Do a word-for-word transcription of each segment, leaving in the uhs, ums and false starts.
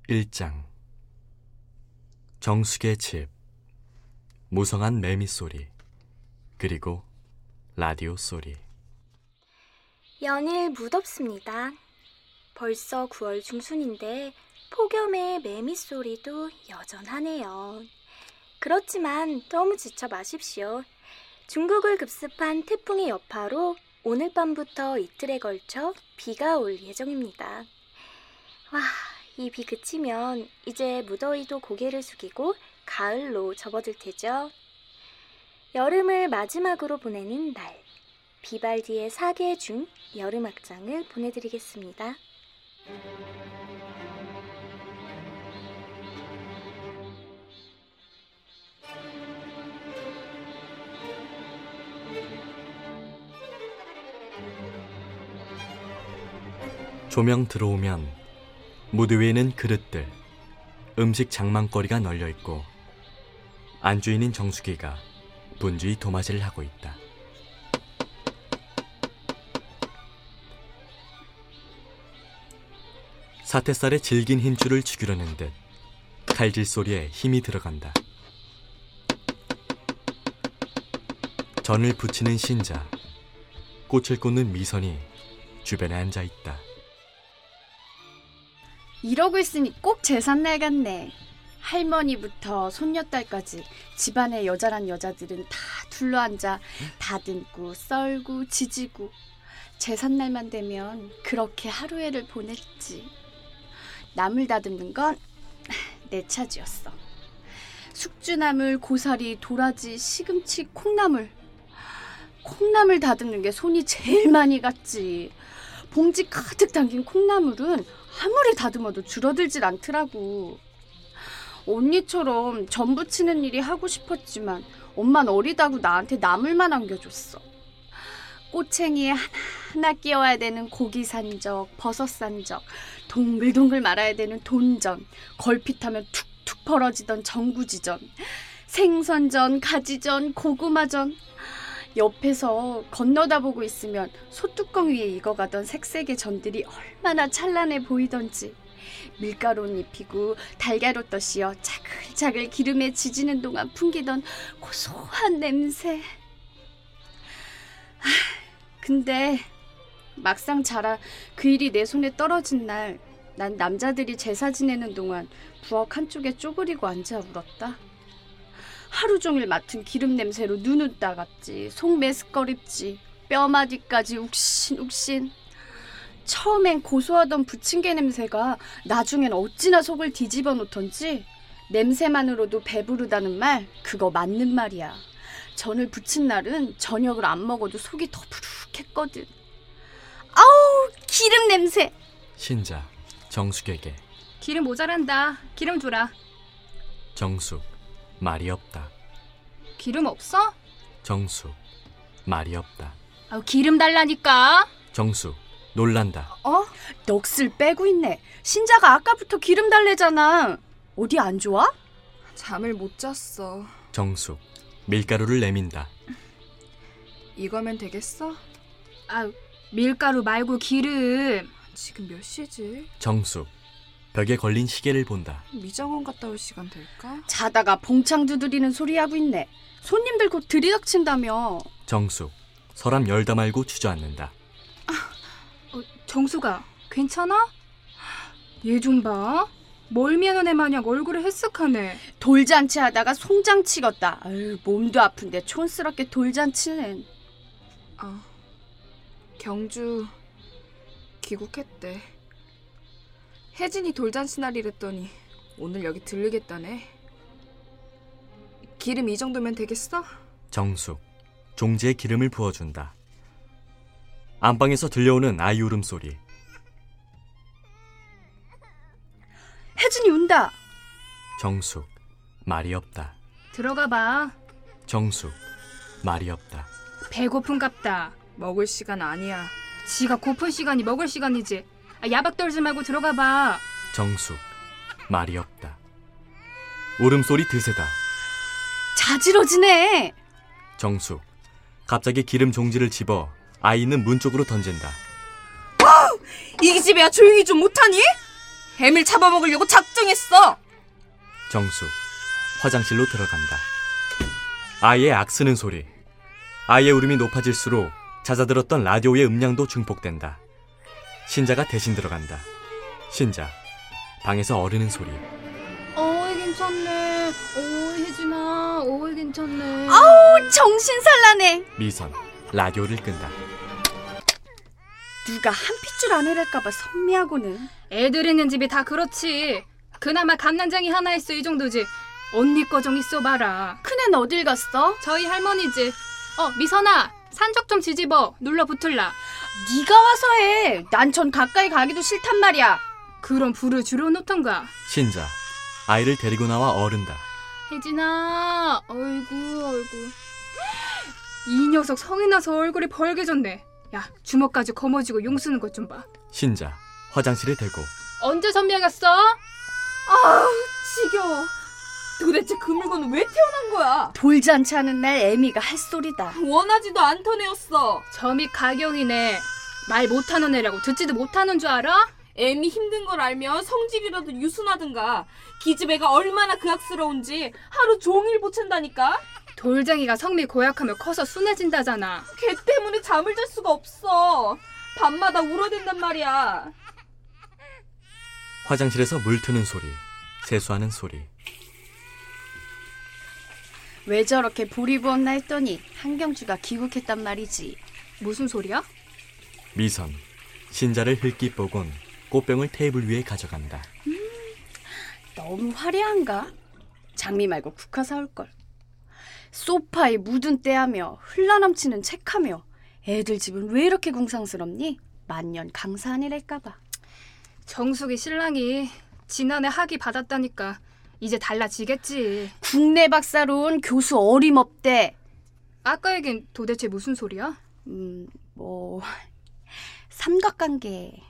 일 장. 정숙의 집. 무성한 매미 소리, 그리고 라디오 소리. 연일 무덥습니다. 벌써 구월 중순인데 폭염에 매미 소리도 여전하네요. 그렇지만 너무 지쳐 마십시오. 중국을 급습한 태풍의 여파로 오늘 밤부터 이틀에 걸쳐 비가 올 예정입니다. 와, 이 비 그치면 이제 무더위도 고개를 숙이고 가을로 접어들 테죠. 여름을 마지막으로 보내는 날, 비발디의 사계 중 여름 악장을 보내드리겠습니다. 조명 들어오면 무대 위에는 그릇들, 음식 장만거리가 널려있고 안주인인 정숙이가 분주히 도마질을 하고 있다. 사태살에 질긴 힘줄을 죽이려는 듯 칼질 소리에 힘이 들어간다. 전을 부치는 신자, 꽃을 꽂는 미선이 주변에 앉아있다. 이러고 있으니 꼭 제삿날 같네. 할머니부터 손녀딸까지 집안의 여자란 여자들은 다 둘러앉아 다듬고 썰고 지지고 제삿날만 되면 그렇게 하루해를 보냈지. 나물 다듬는 건 내 차지였어. 숙주나물, 고사리, 도라지, 시금치, 콩나물. 콩나물 다듬는 게 손이 제일 많이 갔지. 봉지 가득 담긴 콩나물은 아무리 다듬어도 줄어들질 않더라고. 언니처럼 전 부치는 일이 하고 싶었지만 엄만 어리다고 나한테 나물만 안겨줬어. 꼬챙이에 하나하나 끼워야 되는 고기 산적, 버섯 산적, 동글동글 말아야 되는 돈전, 걸핏하면 툭툭 벌어지던 전구지전, 생선전, 가지전, 고구마전. 옆에서 건너다 보고 있으면 소뚜껑 위에 익어가던 색색의 전들이 얼마나 찬란해 보이던지. 밀가루 입히고 달걀로 떠씌어 자글자글 기름에 지지는 동안 풍기던 고소한 냄새. 하, 근데 막상 자라 그 일이 내 손에 떨어진 날, 난 남자들이 제사 지내는 동안 부엌 한쪽에 쪼그리고 앉아 울었다. 하루 종일 맡은 기름 냄새로 눈은 따갑지, 속 메스꺼립지, 뼈마디까지 욱신욱신. 처음엔 고소하던 부침개 냄새가 나중엔 어찌나 속을 뒤집어 놓던지 냄새만으로도 배부르다는 말, 그거 맞는 말이야. 전을 부친 날은 저녁을 안 먹어도 속이 더부룩했거든. 아우, 기름 냄새! 신자, 정숙에게. 기름 모자란다. 기름 주라. 정숙, 말이 없다. 기름 없어? 정숙, 말이 없다. 아우, 기름 달라니까. 정숙, 놀란다. 어? 넋을 빼고 있네. 신자가 아까부터 기름 달래잖아. 어디 안 좋아? 잠을 못 잤어. 정숙, 밀가루를 내민다. 이거면 되겠어? 아우, 밀가루 말고 기름. 지금 몇 시지? 정숙, 벽에 걸린 시계를 본다. 미장원 갔다 올 시간 될까? 자다가 봉창 두드리는 소리 하고 있네. 손님들 곧 들이닥친다며. 정숙, 서랍 열다 말고 주저앉는다. 어, 정수가 괜찮아? 얘 좀 봐. 멀미하는 애 마냥 얼굴을 헬쓱하네. 돌잔치 하다가 송장 치겄다. 아유, 몸도 아픈데 촌스럽게 돌잔치는. 아, 경주 귀국했대. 혜진이 돌잔치 날이랬더니 오늘 여기 들르겠다네. 기름 이 정도면 되겠어? 정숙, 종지에 기름을 부어준다. 안방에서 들려오는 아이 울음소리. 혜진이 운다. 정숙, 말이 없다. 들어가 봐. 정숙, 말이 없다. 배고픈갑다. 먹을 시간 아니야. 지가 고픈 시간이 먹을 시간이지. 아, 야박 떨지 말고 들어가 봐. 정숙, 말이 없다. 울음소리 드세다. 자지러지네. 정숙, 갑자기 기름 종지를 집어 아이 있는 문 쪽으로 던진다. 이 집애야 조용히 좀 못하니? 애미를 잡아먹으려고 작정했어. 정숙 화장실로 들어간다. 아이의 악쓰는 소리. 아이의 울음이 높아질수록 잦아들었던 라디오의 음량도 증폭된다. 신자가 대신 들어간다. 신자 방에서 어르는 소리. 어이 괜찮네. 어이 혜진아. 어이 괜찮네. 아우 정신 살라네. 미선 라디오를 끈다. 누가 한 핏줄 안 해랄까봐 선미하고는. 애들 있는 집이 다 그렇지. 그나마 감난장이 하나 있어 이 정도지. 언니 거 좀 있어봐라. 큰애는 어딜 갔어? 저희 할머니지. 어 미선아 산적 좀 뒤집어. 눌러 붙을라. 네가 와서 해. 난 전 가까이 가기도 싫단 말이야. 그럼 불을 줄여놓던가. 신자 아이를 데리고 나와 어른다. 혜진아. 어이구 어이구. 이 녀석 성이 나서 얼굴이 벌개졌네. 야 주먹까지 거머쥐고 용 쓰는 것 좀 봐. 신자 화장실에 대고. 언제 선명했어? 아우 지겨워. 도대체 그 물건은 왜 태어난 거야? 돌잔치 하는 날 애미가 할 소리다. 원하지도 않던 애였어. 점이 가경이네. 말 못하는 애라고 듣지도 못하는 줄 알아? 애미 힘든 걸 알면 성질이라도 유순하든가. 기집애가 얼마나 그악스러운지 하루 종일 보챈다니까. 돌쟁이가 성미 고약하면 커서 순해진다잖아. 걔 때문에 잠을 잘 수가 없어. 밤마다 울어댄단 말이야. 화장실에서 물 트는 소리. 세수하는 소리. 왜 저렇게 볼이 부었나 했더니 한경주가 귀국했단 말이지. 무슨 소리야? 미선 신자를 흘낏 보곤 꽃병을 테이블 위에 가져간다. 너무 화려한가? 장미 말고 국화 사올걸. 소파에 묻은 때하며 흘러넘치는 책하며 애들 집은 왜 이렇게 궁상스럽니? 만년 강사 아니랄까봐. 정숙이 신랑이 지난해 학위 받았다니까 이제 달라지겠지. 국내 박사론 교수 어림없대. 아까 얘긴 도대체 무슨 소리야? 음, 뭐 삼각관계.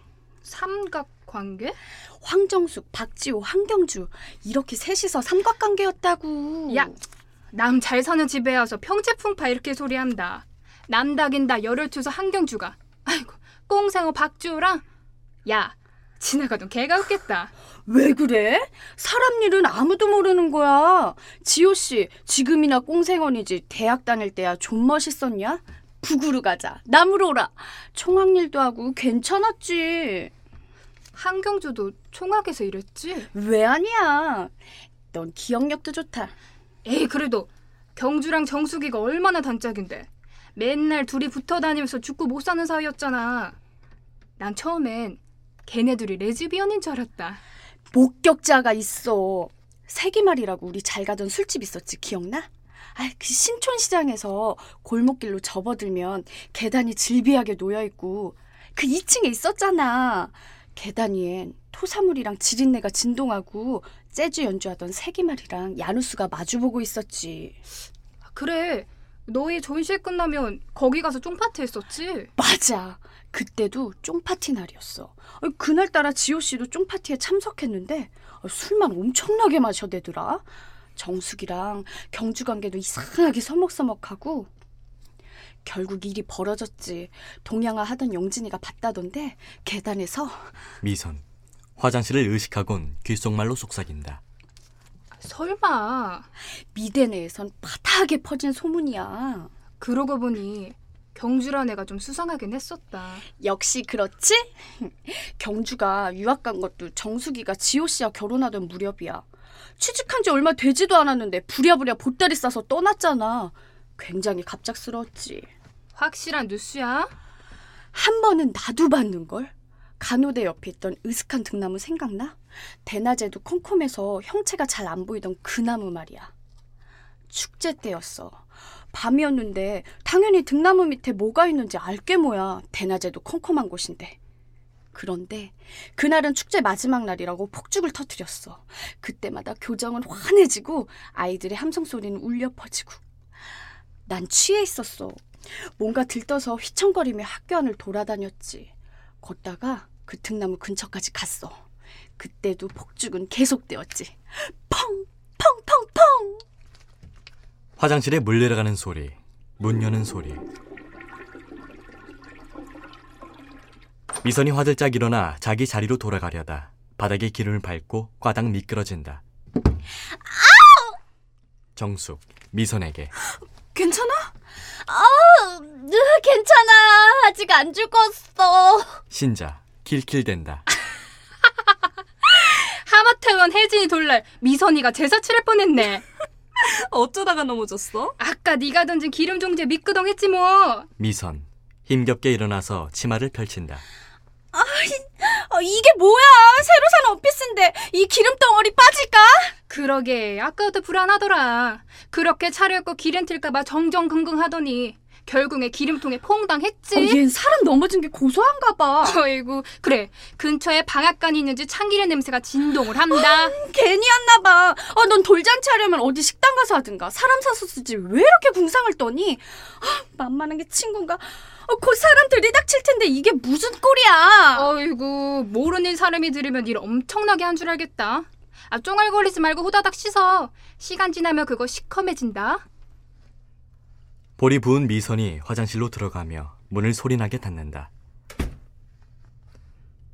삼각관계? 황정숙, 박지호, 한경주 이렇게 셋이서 삼각관계였다고. 야, 남 잘 사는 집에 와서 평지풍파 이렇게 소리한다. 남닥인다 열을 투서 한경주가. 아이고, 꽁생어 박주호랑. 야, 지나가던 개가 웃겠다. 왜 그래? 사람 일은 아무도 모르는 거야. 지호씨 지금이나 꽁생언이지 대학 다닐 때야 좀 멋있었냐? 북으로 가자. 남으로 오라. 총학일도 하고 괜찮았지. 한경주도 총학에서 일했지? 왜 아니야? 넌 기억력도 좋다. 에이 그래도 경주랑 정숙이가 얼마나 단짝인데. 맨날 둘이 붙어 다니면서 죽고 못 사는 사이였잖아. 난 처음엔 걔네들이 레즈비언인 줄 알았다. 목격자가 있어. 세기말이라고 우리 잘 가던 술집 있었지. 기억나? 아, 그 신촌시장에서 골목길로 접어들면 계단이 질비하게 놓여있고 그 이 층에 있었잖아. 계단 위엔 토사물이랑 지린내가 진동하고 재즈 연주하던 세기말이랑 야누스가 마주보고 있었지. 그래, 너희 전시회 끝나면 거기 가서 쫑파티 했었지? 맞아. 그때도 쫑파티 날이었어. 그날따라 지호씨도 쫑파티에 참석했는데 술만 엄청나게 마셔대더라. 정숙이랑 경주관계도 이상하게 서먹서먹하고. 결국 일이 벌어졌지. 동양화 하던 영진이가 봤다던데 계단에서. 미선 화장실을 의식하곤 귓속말로 속삭인다. 설마. 미대 내에선 파다하게 퍼진 소문이야. 그러고 보니 경주란 애가 좀 수상하긴 했었다. 역시 그렇지? 경주가 유학 간 것도 정숙이가 지호씨와 결혼하던 무렵이야. 취직한 지 얼마 되지도 않았는데 부랴부랴 보따리 싸서 떠났잖아. 굉장히 갑작스러웠지. 확실한 뉴스야? 한 번은 나도 봤는걸? 간호대 옆에 있던 으슥한 등나무 생각나? 대낮에도 컴컴해서 형체가 잘 안 보이던 그 나무 말이야. 축제 때였어. 밤이었는데 당연히 등나무 밑에 뭐가 있는지 알게 뭐야. 대낮에도 컴컴한 곳인데. 그런데 그날은 축제 마지막 날이라고 폭죽을 터뜨렸어. 그때마다 교정은 환해지고 아이들의 함성 소리는 울려 퍼지고. 난 취해 있었어. 뭔가 들떠서 휘청거리며 학교 안을 돌아다녔지. 걷다가 그 등나무 근처까지 갔어. 그때도 폭죽은 계속되었지. 펑! 펑! 펑! 펑! 화장실에 물 내려가는 소리, 문 여는 소리. 미선이 화들짝 일어나 자기 자리로 돌아가려다 바닥에 기름을 밟고 꽈당 미끄러진다. 정숙, 미선에게. 괜찮아? 아, 으, 괜찮아. 아직 안 죽었어. 신자, 킬킬댄다. 하마터면 혜진이 돌날 미선이가 제사 치를 뻔했네. 어쩌다가 넘어졌어? 아까 네가 던진 기름 종지에 미끄덩 했지 뭐. 미선, 힘겹게 일어나서 치마를 펼친다. 어, 이게 뭐야? 새로 산 오피스인데 이 기름 덩어리 빠질까? 그러게 아까부터 불안하더라. 그렇게 차려입고 기름 튈까봐 정정긍긍 하더니 결국에 기름통에 퐁당 했지. 어, 얜 사람 넘어진 게 고소한가 봐. 어이구 그래 근처에 방앗간이 있는지 참기름 냄새가 진동을 한다. 괜히였나 봐. 어, 넌 돌잔치 하려면 어디 식당 가서 하든가. 사람 사서 쓰지 왜 이렇게 궁상을 떠니? 아, 만만한 게 친구인가? 어, 곧 사람 들이닥칠 텐데 이게 무슨 꼴이야. 어이구 모르는 사람이 들으면 일 엄청나게 한 줄 알겠다. 아 쫑알거리지 말고 후다닥 씻어. 시간 지나면 그거 시커매진다. 볼이 부은 미선이 화장실로 들어가며 문을 소리나게 닫는다.